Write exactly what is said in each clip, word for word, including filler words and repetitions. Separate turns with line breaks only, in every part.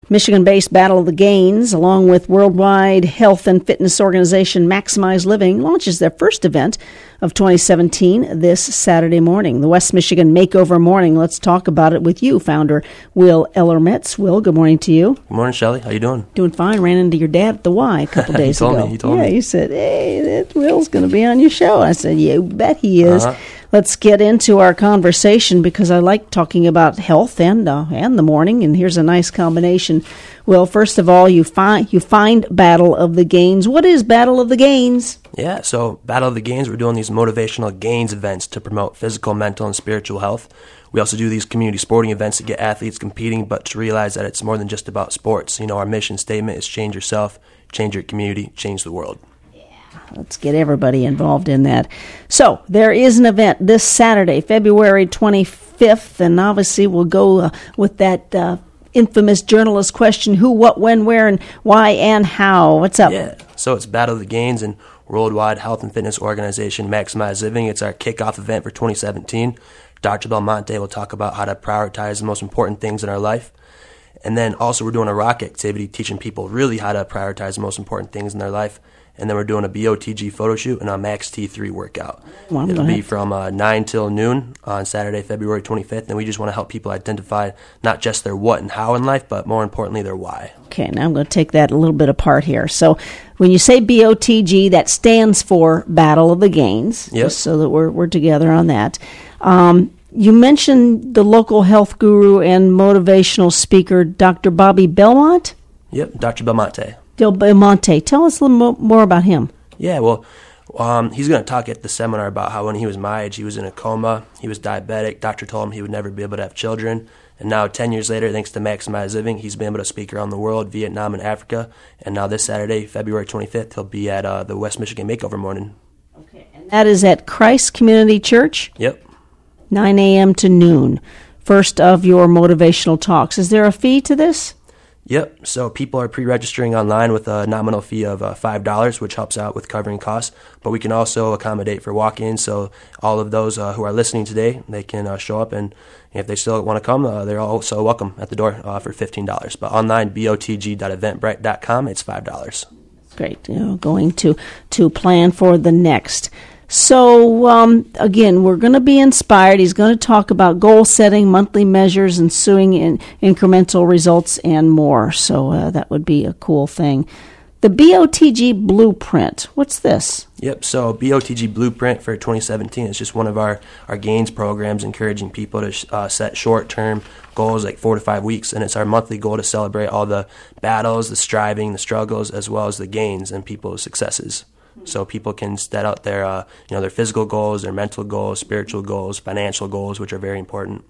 Michigan-based Battle of the Gains, along with worldwide health and fitness organization Maximize Living, launches their first event of twenty seventeen this Saturday morning, the West Michigan Makeover Morning. Let's talk about it with you, founder Will Ellermetz. Will, good morning to you.
Good morning, Shelley. How you doing?
Doing fine. Ran into your dad at the Y a couple days
he told
ago.
Me, he told
yeah,
me.
he said, hey, that Will's going to be on your show. I said, yeah, you bet he is.
Uh-huh.
Let's get into our conversation because I like talking about health and uh, and the morning, and here's a nice combination. Well, first of all, you find you find Battle of the Gains. What is Battle of the Gains?
Yeah, so Battle of the Gains, we're doing these motivational gains events to promote physical, mental, and spiritual health. We also do these community sporting events to get athletes competing, but to realize that it's more than just about sports. You know, our mission statement is change yourself, change your community, change the world.
Let's get everybody involved in that. So there is an event this Saturday, February twenty-fifth, and obviously we'll go uh, with that uh, infamous journalist question, who, what, when, where, and why, and how. What's up?
Yeah, so it's Battle of the Gains and worldwide health and fitness organization Maximize Living. It's our kickoff event for twenty seventeen. Doctor Belmonte will talk about how to prioritize the most important things in our life. And then also we're doing a rock activity teaching people really how to prioritize the most important things in their life. And then we're doing a B O T G photo shoot and a Max T three workout.
Well,
It'll be from uh, nine till noon on Saturday, February twenty-fifth. And we just want to help people identify not just their what and how in life, but more importantly, their why.
Okay, now I'm going to take that a little bit apart here. So when you say B O T G, that stands for Battle of the Gains,
yep.
just so that we're, we're together on that. Um, you mentioned the local health guru and motivational speaker, Doctor Bobby Belmont?
Yep, Doctor Belmonte.
Del Belmonte. Tell us a little mo- more about him.
Yeah, well, um, he's going to talk at the seminar about how when he was my age, he was in a coma, he was diabetic, doctor told him he would never be able to have children, and now ten years later, thanks to Maximize Living, he's been able to speak around the world, Vietnam and Africa, and now this Saturday, February twenty-fifth, he'll be at uh, the West Michigan Makeover Morning.
Okay, and that is at Christ Community Church?
Yep.
nine a.m. to noon. First of your motivational talks. Is there a fee to this?
Yep, so people are pre-registering online with a nominal fee of uh, five dollars, which helps out with covering costs, but we can also accommodate for walk-ins, so all of those uh, who are listening today, they can uh, show up, and if they still want to come, uh, they're also welcome at the door uh, for fifteen dollars. But online, B O T G dot eventbrite dot com, it's five dollars.
Great, you know, going to, to plan for the next. So, um, again, we're going to be inspired. He's going to talk about goal setting, monthly measures, ensuing in incremental results, and more. So uh, that would be a cool thing. The B O T G Blueprint, what's this?
Yep, so B O T G Blueprint for twenty seventeen is just one of our, our gains programs encouraging people to uh, set short-term goals like four to five weeks, and it's our monthly goal to celebrate all the battles, the striving, the struggles, as well as the gains and people's successes. So people can set out their, uh, you know, their physical goals, their mental goals, spiritual goals, financial goals, which are very important.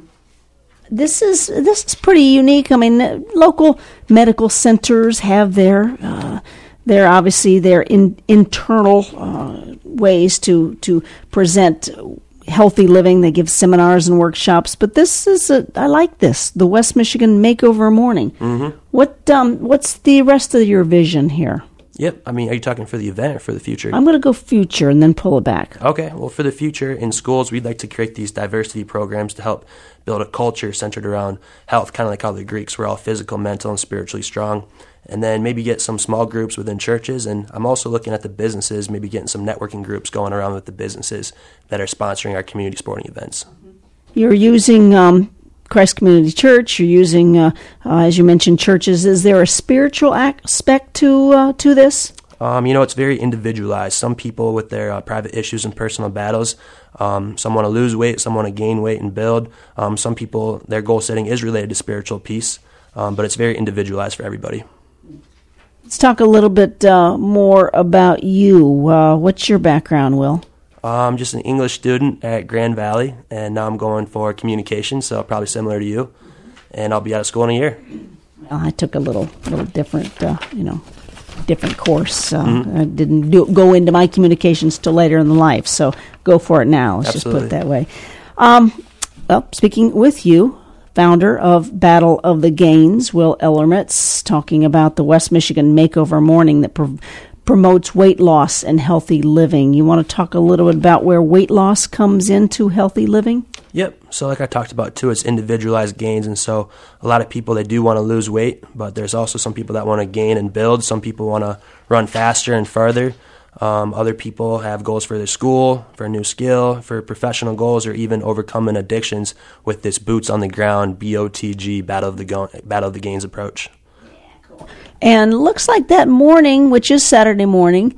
This is this is pretty unique. I mean, uh, local medical centers have their uh, their obviously their in, internal uh, ways to to present healthy living. They give seminars and workshops, but this is a, I like this. The West Michigan Makeover Morning.
Mm-hmm.
What um what's the rest of your vision here?
Yep. I mean, are you talking for the event or for the future?
I'm going to go future and then pull it back.
Okay. Well, for the future, in schools, we'd like to create these diversity programs to help build a culture centered around health, kind of like how the Greeks were all physical, mental, and spiritually strong. And then maybe get some small groups within churches. And I'm also looking at the businesses, maybe getting some networking groups going around with the businesses that are sponsoring our community sporting events.
You're using um, Christ Community Church. You're using, uh, uh, as you mentioned, churches. Is there a spiritual aspect to uh, to this?
Um, you know, it's very individualized. Some people with their uh, private issues and personal battles, um, some want to lose weight, some want to gain weight and build. Um, some people, their goal setting is related to spiritual peace, um, but it's very individualized for everybody.
Let's talk a little bit uh, more about you. Uh, what's your background, Will?
I'm just an English student at Grand Valley, and now I'm going for communication, so probably similar to you, and I'll be out of school in a year.
Well, I took a little little different, uh, you know, different course. Uh,
Mm-hmm.
I didn't do, go into my communications till later in the life, so go for it now. Let's
Absolutely.
just put it that way. Um, well, speaking with you, founder of Battle of the Gains, Will Ellermetz, talking about the West Michigan Makeover Morning that pro- promotes weight loss and healthy living. You want to talk a little bit about where weight loss comes into healthy living?
Yep. So like I talked about too, it's individualized gains, and so a lot of people, they do want to lose weight, but there's also some people that want to gain and build. Some people want to run faster and further. Um, other people have goals for their school, for a new skill, for professional goals, or even overcoming addictions with this boots on the ground B O T G, Battle of the Go- Battle of the Gains approach.
And looks like that morning, which is Saturday morning,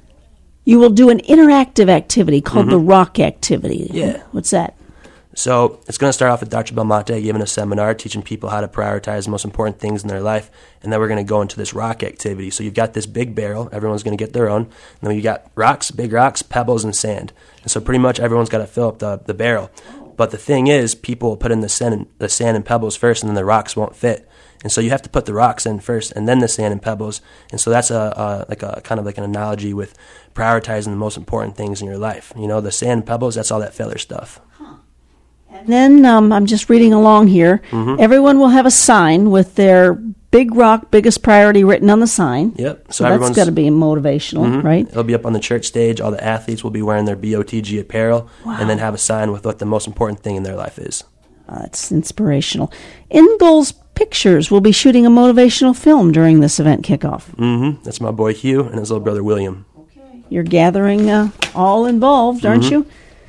you will do an interactive activity called mm-hmm. the Rock Activity.
Yeah.
What's that?
So it's going to start off with Doctor Belmonte giving a seminar, teaching people how to prioritize the most important things in their life, and then we're going to go into this rock activity. So you've got this big barrel. Everyone's going to get their own. And then you got rocks, big rocks, pebbles, and sand. And so pretty much everyone's got to fill up the, the barrel. But the thing is, people will put in the sand, the sand and pebbles first, and then the rocks won't fit. And so you have to put the rocks in first, and then the sand and pebbles. And so that's a, a like a kind of like an analogy with prioritizing the most important things in your life. You know, the sand and pebbles, that's all that filler stuff.
And then um, I'm just reading along here. Mm-hmm. Everyone will have a sign with their big rock, biggest priority written on the sign.
Yep.
So, so that's got to be motivational, mm-hmm. right?
It'll be up on the church stage. All the athletes will be wearing their B O T G apparel, wow. and then have a sign with what the most important thing in their life is.
Uh, it's inspirational. Ingalls Pictures will be shooting a motivational film during this event kickoff.
Mm-hmm. That's my boy Hugh and his little brother William.
Okay. You're gathering uh, all involved, aren't
mm-hmm.
you?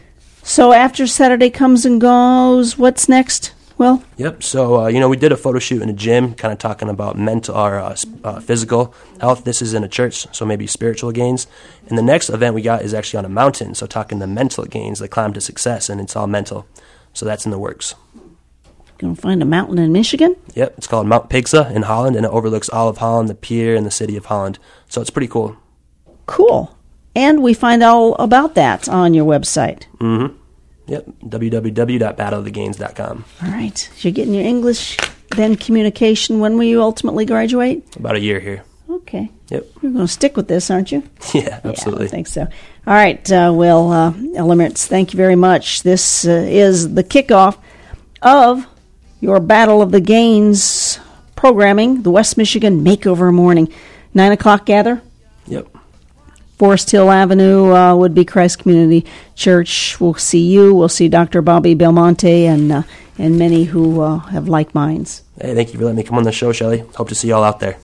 So after Saturday comes and goes, what's next? Well,
yep. So uh, you know, we did a photo shoot in a gym, kind of talking about mental or uh, uh, physical health. This is in a church, so maybe spiritual gains. And the next event we got is actually on a mountain, so talking the mental gains, the climb to success, and it's all mental. So that's in the works.
Going to find a mountain in Michigan?
Yep. It's called Mount Pigsa in Holland, and it overlooks all of Holland, the pier, and the city of Holland. So it's pretty cool.
Cool. And we find all about that on your website.
Mm-hmm. Yep, w w w dot battle of the gains dot com.
All right. So you're getting your English, then communication. When will you ultimately graduate?
About a year here.
Okay.
Yep.
You're going to stick with this, aren't you?
Yeah, absolutely.
Yeah, I think so. All right. Uh, well, uh, Elements, thank you very much. This uh, is the kickoff of your Battle of the Gains programming, the West Michigan Makeover Morning. Nine o'clock gather?
Yep.
Forest Hill Avenue, uh, Woodby Christ Community Church. We'll see you. We'll see Doctor Bobby Belmonte and uh, and many who uh, have like minds.
Hey, thank you for letting me come on the show, Shelley. Hope to see you all out there.